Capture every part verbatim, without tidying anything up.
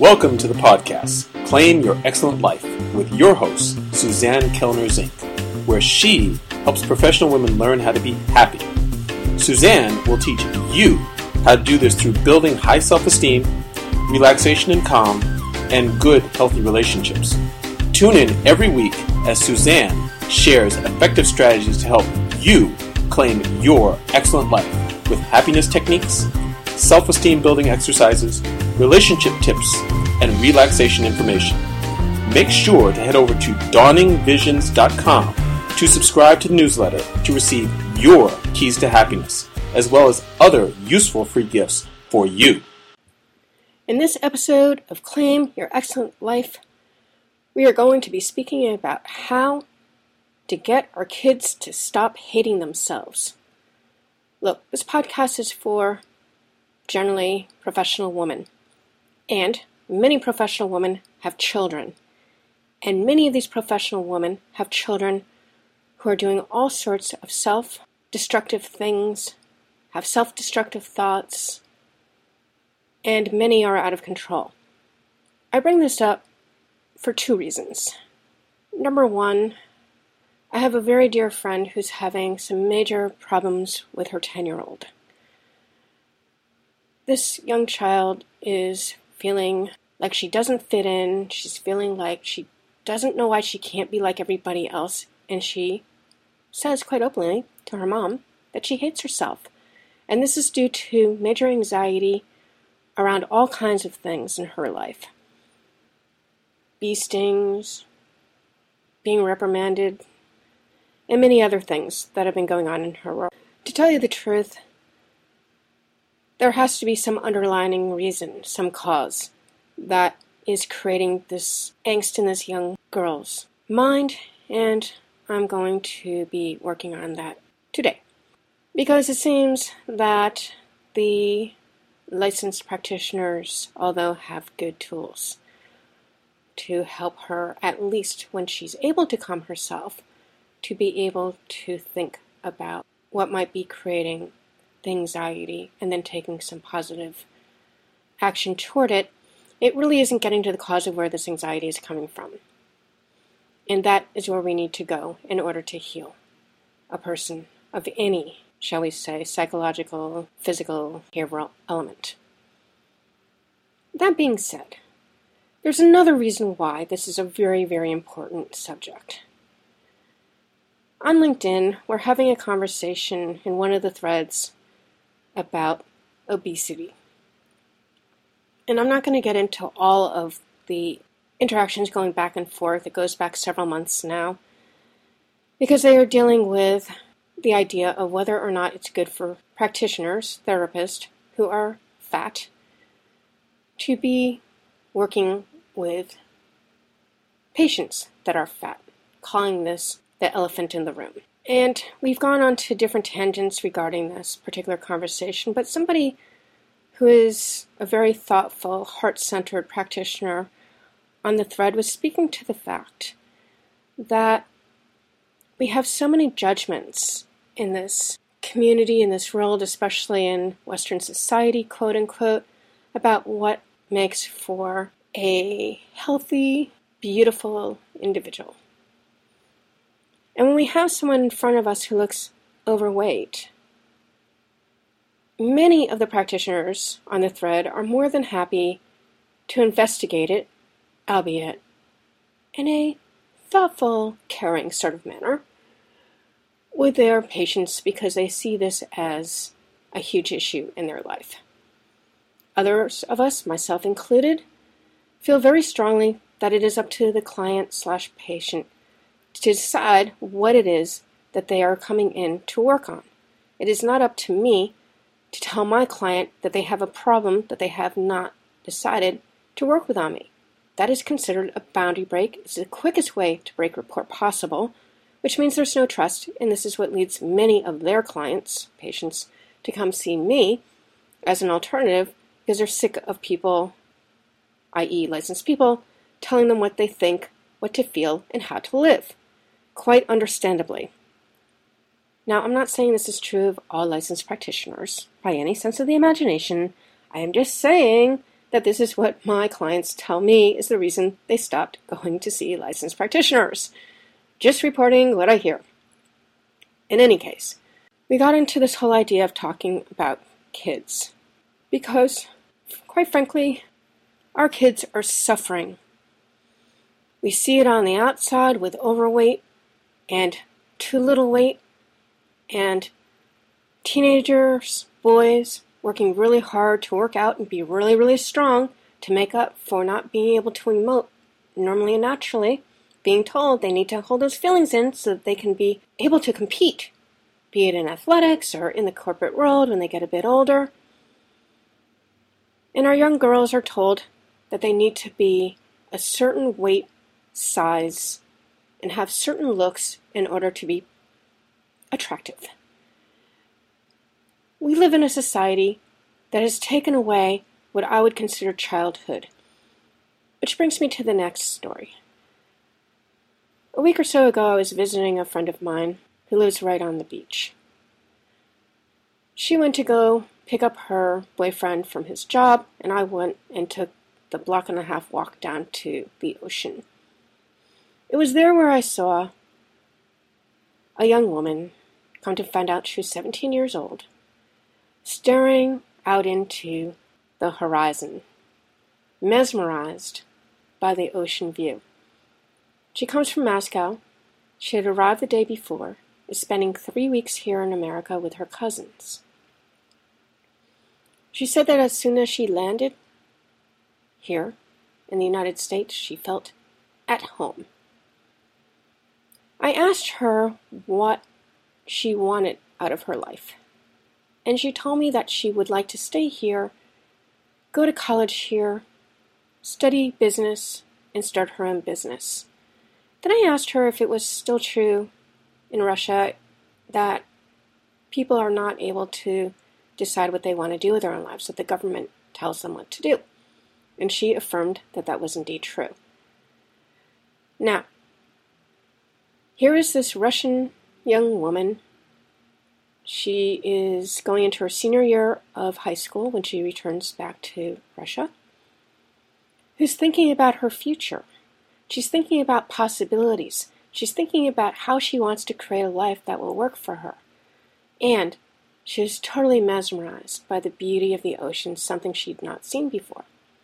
Welcome to the podcast, Claim Your Excellent Life, with your host, Suzanne Kellner Zink, where she helps professional women learn how to be happy. Suzanne will teach you how to do this through building high self-esteem, relaxation and calm, and good, healthy relationships. Tune in every week as Suzanne shares effective strategies to help you claim your excellent life with happiness techniques, self-esteem building exercises, relationship tips, and relaxation information. Make sure to head over to dawning visions dot com to subscribe to the newsletter to receive your keys to happiness, as well as other useful free gifts for you. In this episode of Claim Your Excellent Life, we are going to be speaking about how to get our kids to stop hating themselves. Look, this podcast is for generally professional women, and many professional women have children, and many of these professional women have children who are doing all sorts of self-destructive things, have self-destructive thoughts, and many are out of control. I bring this up for two reasons. Number one, I have a very dear friend who's having some major problems with her ten-year-old. This young child is feeling like she doesn't fit in. She's feeling like she doesn't know why she can't be like everybody else. And she says quite openly to her mom that she hates herself. And this is due to major anxiety around all kinds of things in her life. Bee stings, being reprimanded, and many other things that have been going on in her world. To tell you the truth, there has to be some underlying reason, some cause, that is creating this angst in this young girl's mind, and I'm going to be working on that today. Because it seems that the licensed practitioners, although have good tools to help her, at least when she's able to calm herself, to be able to think about what might be creating the anxiety and then taking some positive action toward it, it really isn't getting to the cause of where this anxiety is coming from. And that is where we need to go in order to heal a person of any, shall we say, psychological, physical, behavioral element. That being said, there's another reason why this is a very, very important subject. On LinkedIn, we're having a conversation in one of the threads about obesity. And I'm not going to get into all of the interactions going back and forth. It goes back several months now, because they are dealing with the idea of whether or not it's good for practitioners, therapists, who are fat, to be working with patients that are fat, calling this the elephant in the room. And we've gone on to different tangents regarding this particular conversation, but somebody who is a very thoughtful, heart-centered practitioner on the thread was speaking to the fact that we have so many judgments in this community, in this world, especially in Western society, quote-unquote, about what makes for a healthy, beautiful individual. And when we have someone in front of us who looks overweight, many of the practitioners on the thread are more than happy to investigate it, albeit in a thoughtful, caring sort of manner, with their patients because they see this as a huge issue in their life. Others of us, myself included, feel very strongly that it is up to the client slash patient to decide what it is that they are coming in to work on. It is not up to me to tell my client that they have a problem that they have not decided to work with on me. That is considered a boundary break. It's the quickest way to break rapport possible, which means there's no trust, and this is what leads many of their clients, patients, to come see me as an alternative because they're sick of people, that is licensed people, telling them what they think, what to feel, and how to live. Quite understandably. Now, I'm not saying this is true of all licensed practitioners by any sense of the imagination. I am just saying that this is what my clients tell me is the reason they stopped going to see licensed practitioners. Just reporting what I hear. In any case, we got into this whole idea of talking about kids. Because, quite frankly, our kids are suffering. We see it on the outside with overweight and too little weight and teenagers, boys, working really hard to work out and be really, really strong to make up for not being able to emote normally and naturally, being told they need to hold those feelings in so that they can be able to compete, be it in athletics or in the corporate world when they get a bit older. And our young girls are told that they need to be a certain weight, size, and have certain looks in order to be attractive. We live in a society that has taken away what I would consider childhood. Which brings me to the next story. A week or so ago, I was visiting a friend of mine who lives right on the beach. She went to go pick up her boyfriend from his job, and I went and took the block and a half walk down to the ocean. It was there where I saw a young woman, come to find out she was seventeen years old, staring out into the horizon, mesmerized by the ocean view. She comes from Moscow. She had arrived the day before, is spending three weeks here in America with her cousins. She said that as soon as she landed here in the United States, she felt at home. I asked her what she wanted out of her life, and she told me that she would like to stay here, go to college here, study business, and start her own business. Then I asked her if it was still true in Russia that people are not able to decide what they want to do with their own lives, that the government tells them what to do. And she affirmed that that was indeed true. Now, here is this Russian young woman. She is going into her senior year of high school when she returns back to Russia, who's thinking about her future. She's thinking about possibilities. She's thinking about how she wants to create a life that will work for her. And she was totally mesmerized by the beauty of the ocean, something she'd not seen before.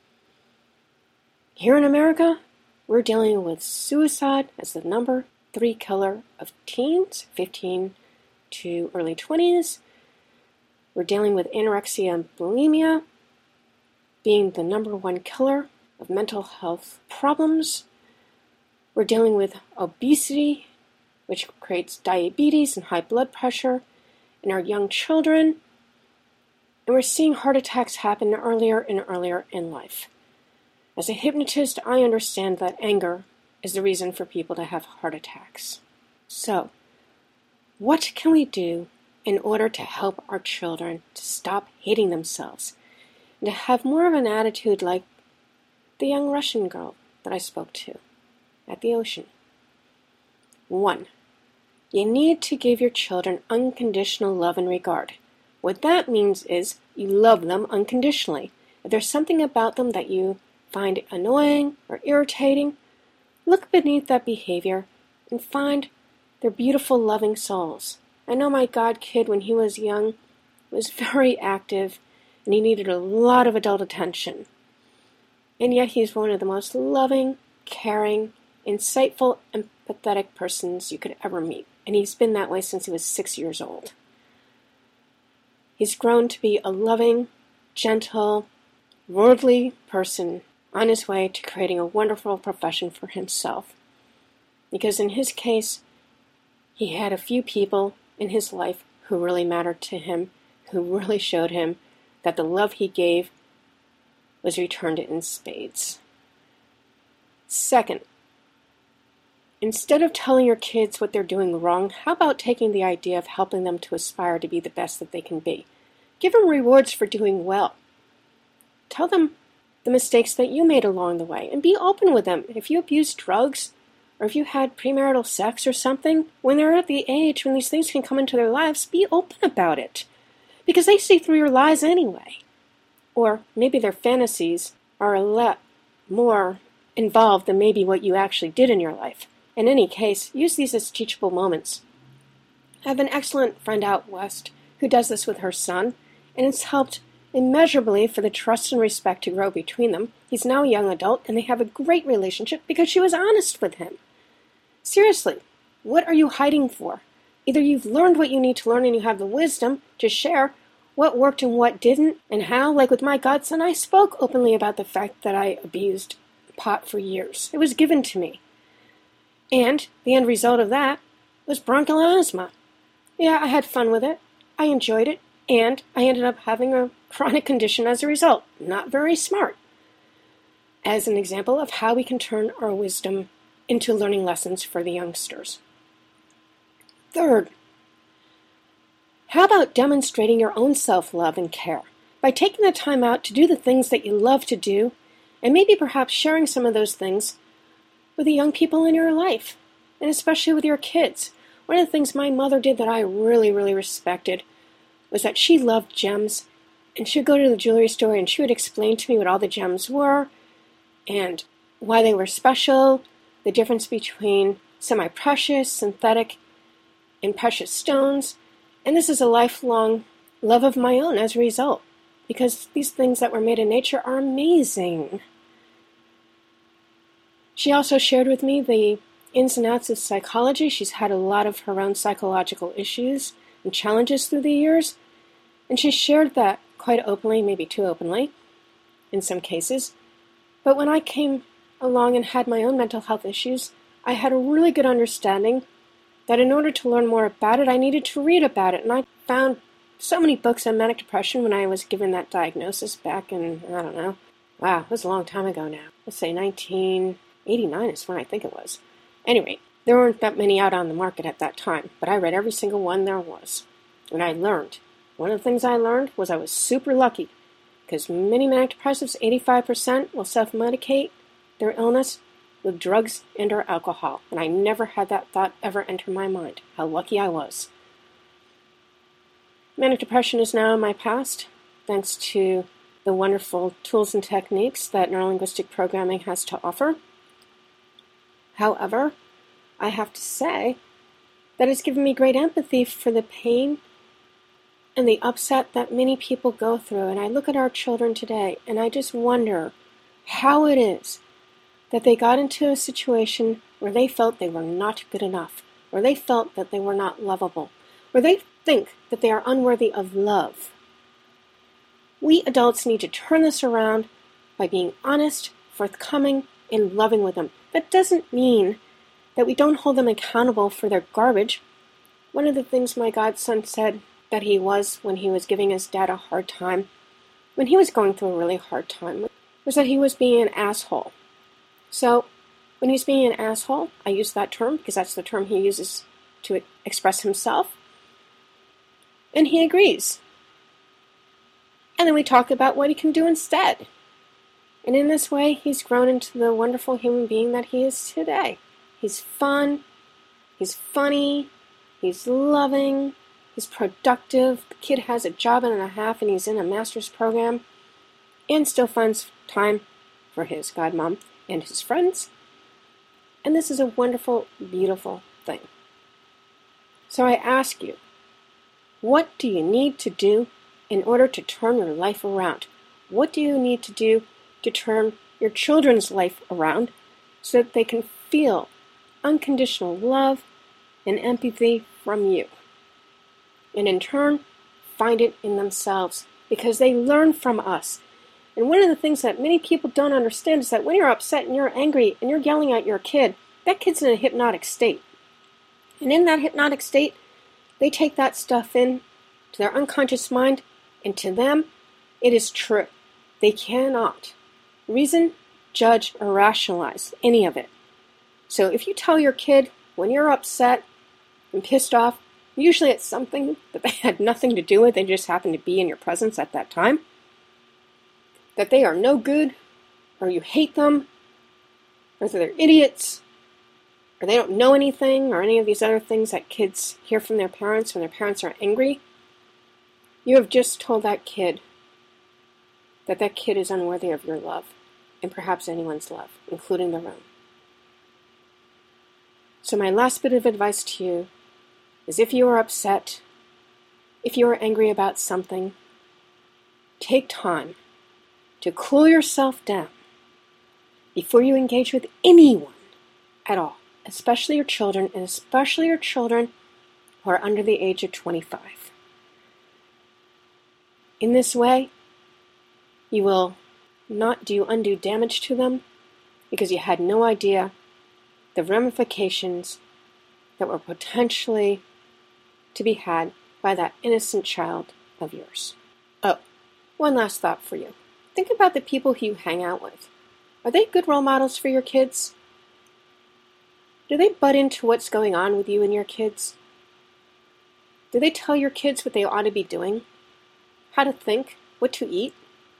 Here in America, we're dealing with suicide as the number three killer of teens, fifteen to early twenties. We're dealing with anorexia and bulimia being the number one killer of mental health problems. We're dealing with obesity, which creates diabetes and high blood pressure in our young children. And we're seeing heart attacks happen earlier and earlier in life. As a hypnotist, I understand that anger is the reason for people to have heart attacks. So, what can we do in order to help our children to stop hating themselves and to have more of an attitude like the young Russian girl that I spoke to at the ocean? One, you need to give your children unconditional love and regard. What that means is you love them unconditionally. If there's something about them that you find annoying or irritating, look beneath that behavior and find their beautiful, loving souls. I know my god kid, when he was young, was very active and he needed a lot of adult attention. And yet he's one of the most loving, caring, insightful, empathetic persons you could ever meet. And he's been that way since he was six years old. He's grown to be a loving, gentle, worldly person on his way to creating a wonderful profession for himself. Because in his case, he had a few people in his life who really mattered to him, who really showed him that the love he gave was returned in spades. Second, instead of telling your kids what they're doing wrong, how about taking the idea of helping them to aspire to be the best that they can be? Give them rewards for doing well. Tell them the mistakes that you made along the way, and be open with them. If you abused drugs, or if you had premarital sex or something, when they're at the age when these things can come into their lives, be open about it. Because they see through your lies anyway. Or maybe their fantasies are a lot more involved than maybe what you actually did in your life. In any case, use these as teachable moments. I have an excellent friend out west who does this with her son, and it's helped immeasurably for the trust and respect to grow between them. He's now a young adult, and they have a great relationship because she was honest with him. Seriously, what are you hiding for? Either you've learned what you need to learn and you have the wisdom to share what worked and what didn't, and how, like with my godson, I spoke openly about the fact that I abused pot for years. It was given to me. And the end result of that was bronchial asthma. Yeah, I had fun with it. I enjoyed it. And I ended up having a chronic condition as a result. Not very smart. As an example of how we can turn our wisdom into learning lessons for the youngsters. Third, how about demonstrating your own self-love and care by taking the time out to do the things that you love to do, and maybe perhaps sharing some of those things with the young people in your life, and especially with your kids. One of the things my mother did that I really, really respected was that she loved gems, and she would go to the jewelry store and she would explain to me what all the gems were and why they were special, the difference between semi-precious, synthetic, and precious stones. And this is a lifelong love of my own as a result, because these things that were made in nature are amazing. She also shared with me the ins and outs of psychology. She's had a lot of her own psychological issues and challenges through the years, and she shared that quite openly, maybe too openly in some cases. But when I came along and had my own mental health issues, I had a really good understanding that in order to learn more about it, I needed to read about it. And I found so many books on manic depression when I was given that diagnosis back in, I don't know, wow, it was a long time ago now. Let's say nineteen eighty-nine is when I think it was. Anyway, there weren't that many out on the market at that time, but I read every single one there was. And I learned. One of the things I learned was I was super lucky, because many manic depressives, eighty-five percent, will self-medicate their illness with drugs and or alcohol. And I never had that thought ever enter my mind, how lucky I was. Manic depression is now in my past, thanks to the wonderful tools and techniques that neurolinguistic programming has to offer. However, I have to say that it's given me great empathy for the pain and the upset that many people go through. And I look at our children today, and I just wonder how it is that they got into a situation where they felt they were not good enough, where they felt that they were not lovable, where they think that they are unworthy of love. We adults need to turn this around by being honest, forthcoming, and loving with them. That doesn't mean that we don't hold them accountable for their garbage. One of the things my godson said that he was when he was giving his dad a hard time, when he was going through a really hard time, was that he was being an asshole. So, when he's being an asshole, I use that term because that's the term he uses to express himself. And he agrees. And then we talk about what he can do instead. And in this way, he's grown into the wonderful human being that he is today. He's fun, he's funny, he's loving, he's productive. The kid has a job and a half and he's in a master's program and still finds time for his godmom and his friends. And this is a wonderful, beautiful thing. So I ask you, what do you need to do in order to turn your life around? What do you need to do to turn your children's life around so that they can feel unconditional love and empathy from you? And in turn, find it in themselves, because they learn from us. And one of the things that many people don't understand is that when you're upset and you're angry and you're yelling at your kid, that kid's in a hypnotic state. And in that hypnotic state, they take that stuff in to their unconscious mind, and to them, it is true. They cannot reason, judge, or rationalize any of it. So if you tell your kid when you're upset and pissed off, usually it's something that they had nothing to do with, they just happened to be in your presence at that time, that they are no good, or you hate them, or that they're idiots, or they don't know anything, or any of these other things that kids hear from their parents when their parents are angry, you have just told that kid that that kid is unworthy of your love, and perhaps anyone's love, including their own. So my last bit of advice to you is, if you are upset, if you are angry about something, take time to cool yourself down before you engage with anyone at all, especially your children, and especially your children who are under the age of twenty-five. In this way, you will not do undue damage to them because you had no idea the ramifications that were potentially to be had by that innocent child of yours. Oh, one last thought for you. Think about the people who you hang out with. Are they good role models for your kids? Do they butt into what's going on with you and your kids? Do they tell your kids what they ought to be doing? How to think? What to eat?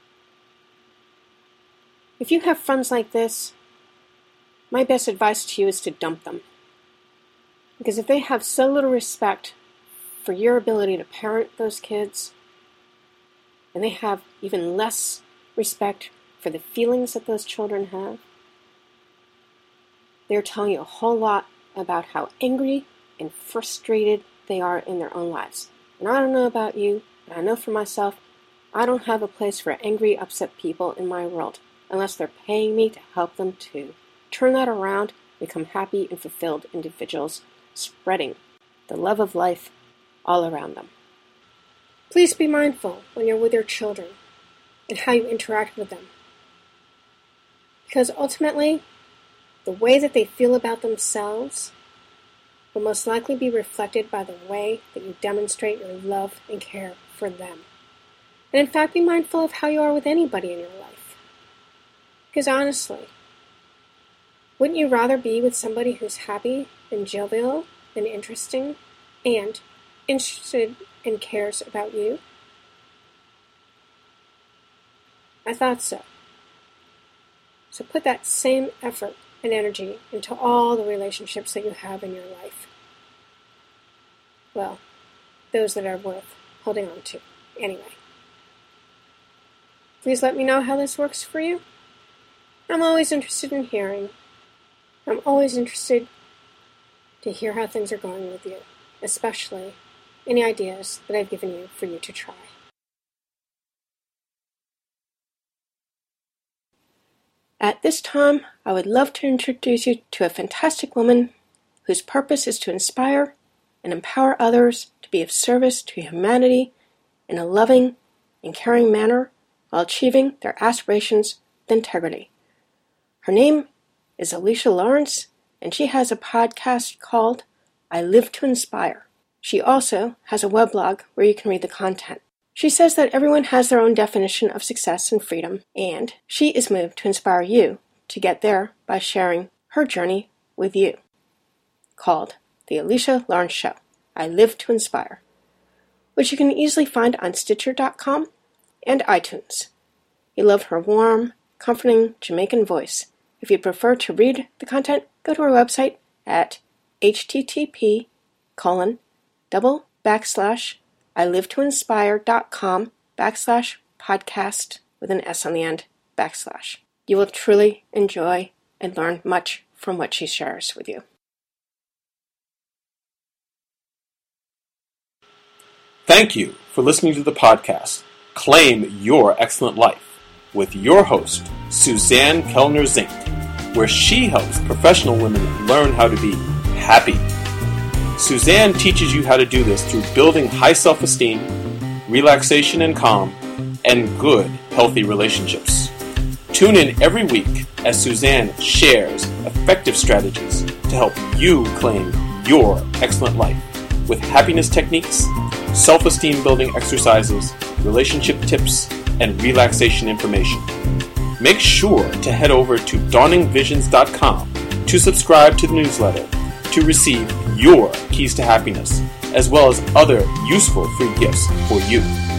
If you have friends like this, my best advice to you is to dump them. Because if they have so little respect for your ability to parent those kids, and they have even less respect for the feelings that those children have, they're telling you a whole lot about how angry and frustrated they are in their own lives. And I don't know about you, but I know for myself, I don't have a place for angry, upset people in my world, unless they're paying me to help them to turn that around, become happy and fulfilled individuals, spreading the love of life all around them. Please be mindful when you're with your children and how you interact with them. Because ultimately, the way that they feel about themselves will most likely be reflected by the way that you demonstrate your love and care for them. And in fact, be mindful of how you are with anybody in your life. Because honestly, wouldn't you rather be with somebody who's happy and jovial and interesting and interested and cares about you? I thought so. So put that same effort and energy into all the relationships that you have in your life. Well, those that are worth holding on to. Anyway. Please let me know how this works for you. I'm always interested in hearing. I'm always interested to hear how things are going with you, especially any ideas that I've given you for you to try. At this time, I would love to introduce you to a fantastic woman whose purpose is to inspire and empower others to be of service to humanity in a loving and caring manner while achieving their aspirations with integrity. Her name is Alicia Lawrence, and she has a podcast called I Live to Inspire. She also has a weblog where you can read the content. She says that everyone has their own definition of success and freedom, and she is moved to inspire you to get there by sharing her journey with you. Called The Alicia Lawrence Show, I Live to Inspire, which you can easily find on Stitcher dot com and iTunes. You love her warm, comforting Jamaican voice. If you prefer to read the content, go to our website at http colon double backslash I live to inspire dot com backslash podcast with an S on the end backslash. You will truly enjoy and learn much from what she shares with you. Thank you for listening to the podcast, Claim Your Excellent Life, with your host, Suzanne Kellner Zink, where she helps professional women learn how to be happy. Suzanne teaches you how to do this through building high self-esteem, relaxation and calm, and good, healthy relationships. Tune in every week as Suzanne shares effective strategies to help you claim your excellent life with happiness techniques, self-esteem building exercises, relationship tips, and relaxation information. Make sure to head over to dawning visions dot com to subscribe to the newsletter to receive your keys to happiness, as well as other useful free gifts for you.